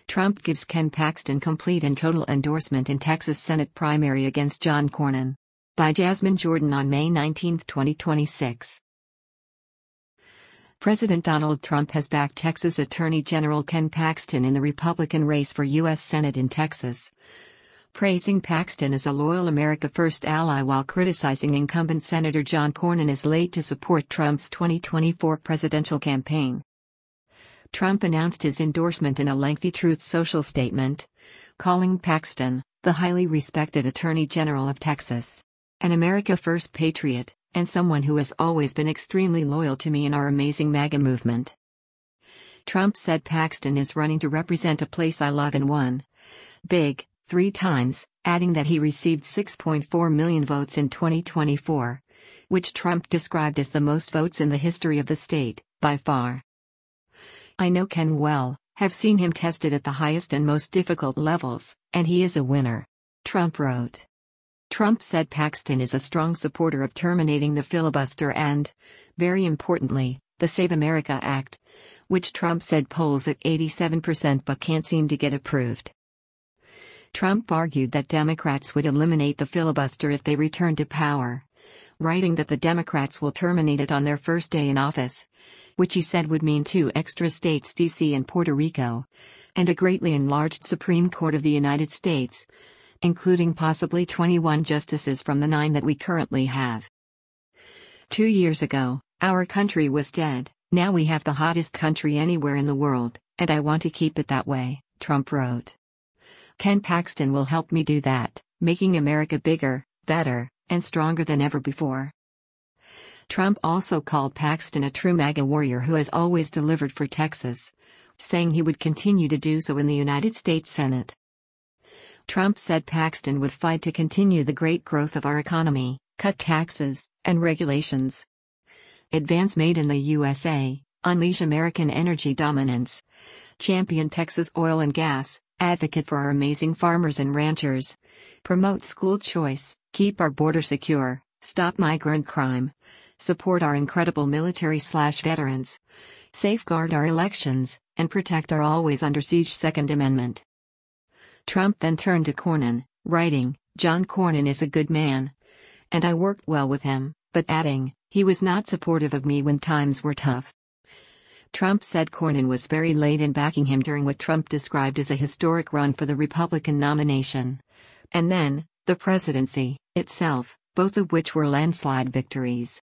Trump gives Ken Paxton complete and total endorsement in Texas Senate primary against John Cornyn. By Jasmine Jordan on May 19, 2026. President Donald Trump has backed Texas Attorney General Ken Paxton in the Republican race for U.S. Senate in Texas, praising Paxton as a loyal America First ally while criticizing incumbent Senator John Cornyn as late to support Trump's 2024 presidential campaign. Trump announced his endorsement in a lengthy Truth Social statement, calling Paxton the highly respected Attorney General of Texas, an America First patriot, and someone who has always been extremely loyal to me and our amazing MAGA movement. Trump said Paxton is running to represent a place I love and won big 3 times, adding that he received 6.4 million votes in 2024, which Trump described as the most votes in the history of the state, by far. I know Ken well, have seen him tested at the highest and most difficult levels, and he is a winner, Trump wrote. Trump said Paxton is a strong supporter of terminating the filibuster and, very importantly, the Save America Act, which Trump said polls at 87% but can't seem to get approved. Trump argued that Democrats would eliminate the filibuster if they return to power, writing that the Democrats will terminate it on their first day in office, which he said would mean 2 extra states, D.C. and Puerto Rico, and a greatly enlarged Supreme Court of the United States, including possibly 21 justices from the 9 that we currently have. 2 years ago, our country was dead. Now we have the hottest country anywhere in the world, and I want to keep it that way, Trump wrote. Ken Paxton will help me do that, making America bigger, better, and stronger than ever before. Trump also called Paxton a true MAGA warrior who has always delivered for Texas, saying he would continue to do so in the United States Senate. Trump said Paxton would fight to continue the great growth of our economy, cut taxes and regulations, advance Made in the USA, unleash American energy dominance, champion Texas oil and gas, advocate for our amazing farmers and ranchers, promote school choice, keep our border secure, stop migrant crime, support our incredible military/veterans, safeguard our elections, and protect our always under siege Second Amendment. Trump then turned to Cornyn, writing, John Cornyn is a good man, and I worked well with him, but adding, he was not supportive of me when times were tough. Trump said Cornyn was very late in backing him during what Trump described as a historic run for the Republican nomination, and then, the presidency itself, both of which were landslide victories.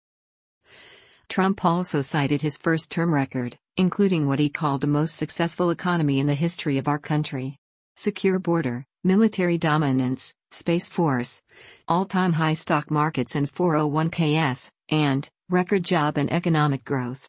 Trump also cited his first-term record, including what he called the most successful economy in the history of our country. Secure border, military dominance, space force, all-time high stock markets and 401ks, and record job and economic growth.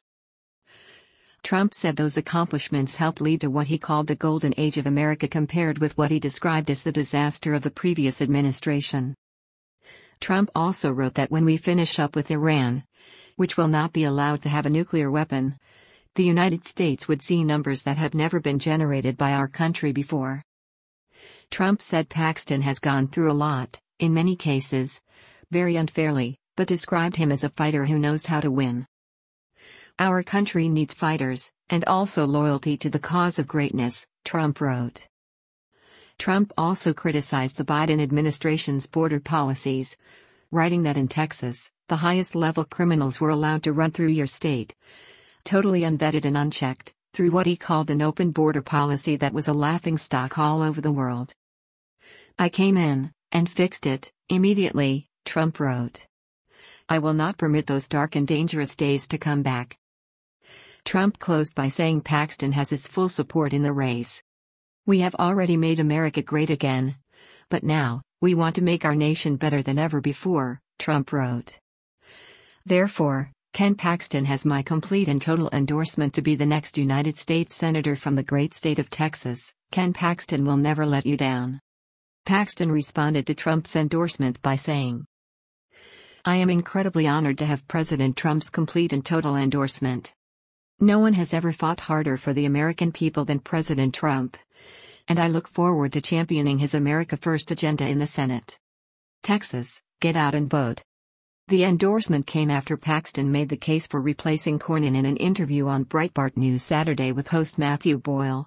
Trump said those accomplishments helped lead to what he called the golden age of America compared with what he described as the disaster of the previous administration. Trump also wrote that when we finish up with Iran, which will not be allowed to have a nuclear weapon, the United States would see numbers that have never been generated by our country before. Trump said Paxton has gone through a lot, in many cases, very unfairly, but described him as a fighter who knows how to win. Our country needs fighters, and also loyalty to the cause of greatness, Trump wrote. Trump also criticized the Biden administration's border policies, writing that in Texas, the highest-level criminals were allowed to run through your state, totally unvetted and unchecked, through what he called an open border policy that was a laughingstock all over the world. I came in, and fixed it, immediately, Trump wrote. I will not permit those dark and dangerous days to come back. Trump closed by saying Paxton has his full support in the race. We have already made America great again. But now, we want to make our nation better than ever before, Trump wrote. Therefore, Ken Paxton has my complete and total endorsement to be the next United States Senator from the great state of Texas. Ken Paxton will never let you down. Paxton responded to Trump's endorsement by saying, I am incredibly honored to have President Trump's complete and total endorsement. No one has ever fought harder for the American people than President Trump, and I look forward to championing his America First agenda in the Senate. Texas, get out and vote. The endorsement came after Paxton made the case for replacing Cornyn in an interview on Breitbart News Saturday with host Matthew Boyle,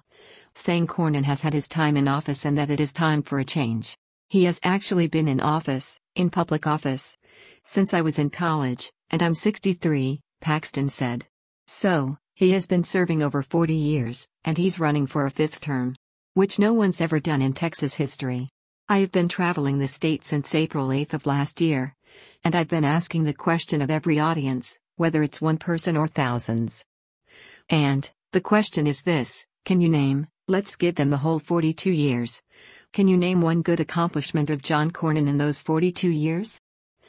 saying Cornyn has had his time in office and that it is time for a change. He has actually been in office, in public office, since I was in college, and I'm 63, Paxton said. So, he has been serving over 40 years, and he's running for a fifth term, which no one's ever done in Texas history. I have been traveling the state since April 8 of last year, and I've been asking the question of every audience, whether it's one person or thousands. And the question is this: can you name, let's give them the whole 42 years. Can you name one good accomplishment of John Cornyn in those 42 years?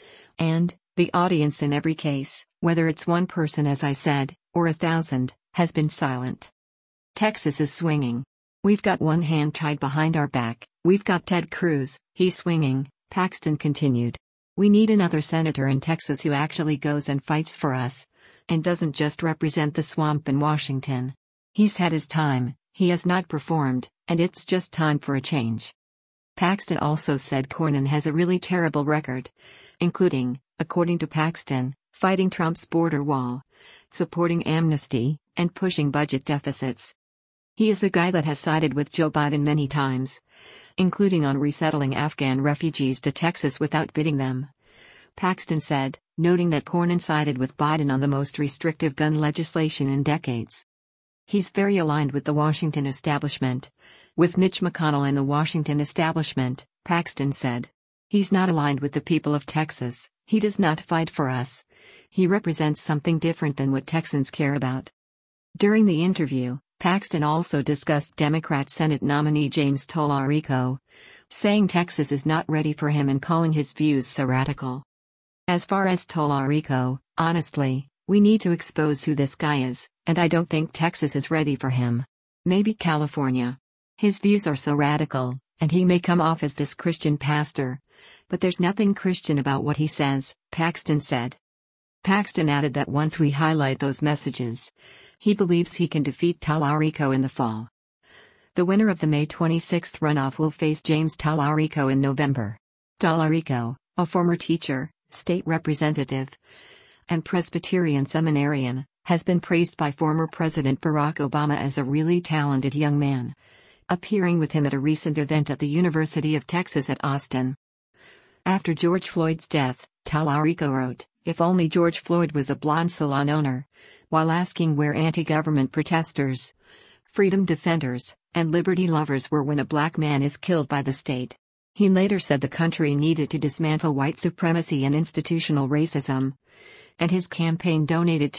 And the audience in every case, whether it's one person as I said, or 1,000, has been silent. Texas is swinging. We've got one hand tied behind our back, we've got Ted Cruz, he's swinging, Paxton continued. We need another senator in Texas who actually goes and fights for us, and doesn't just represent the swamp in Washington. He's had his time, he has not performed, and it's just time for a change. Paxton also said Cornyn has a really terrible record, including, according to Paxton, fighting Trump's border wall, supporting amnesty, and pushing budget deficits. He is a guy that has sided with Joe Biden many times, including on resettling Afghan refugees to Texas without bidding them, Paxton said, noting that Cornyn sided with Biden on the most restrictive gun legislation in decades. He's very aligned with the Washington establishment, with Mitch McConnell and the Washington establishment, Paxton said. He's not aligned with the people of Texas, he does not fight for us. He represents something different than what Texans care about. During the interview, Paxton also discussed Democrat Senate nominee James Tallarico, saying Texas is not ready for him and calling his views so radical. As far as Tallarico, honestly, we need to expose who this guy is, and I don't think Texas is ready for him. Maybe California. His views are so radical, and he may come off as this Christian pastor, but there's nothing Christian about what he says, Paxton said. Paxton added that once we highlight those messages, he believes he can defeat Tallarico in the fall. The winner of the May 26 runoff will face James Tallarico in November. Tallarico, a former teacher, state representative, and Presbyterian seminarian, has been praised by former President Barack Obama as a really talented young man, appearing with him at a recent event at the University of Texas at Austin. After George Floyd's death, Tallarico wrote, "If only George Floyd was a blonde salon owner," while asking where anti-government protesters, freedom defenders, and liberty lovers were when a black man is killed by the state. He later said the country needed to dismantle white supremacy and institutional racism, and his campaign donated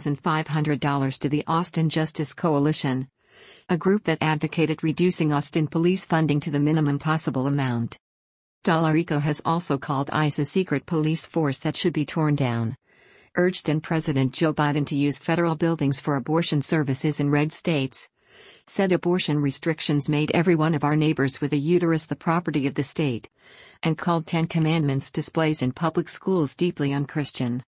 $2,500 to the Austin Justice Coalition, a group that advocated reducing Austin police funding to the minimum possible amount. Tallarico has also called ICE a secret police force that should be torn down, urged then-President Joe Biden to use federal buildings for abortion services in red states, said abortion restrictions made every one of our neighbors with a uterus the property of the state, and called Ten Commandments displays in public schools deeply unchristian.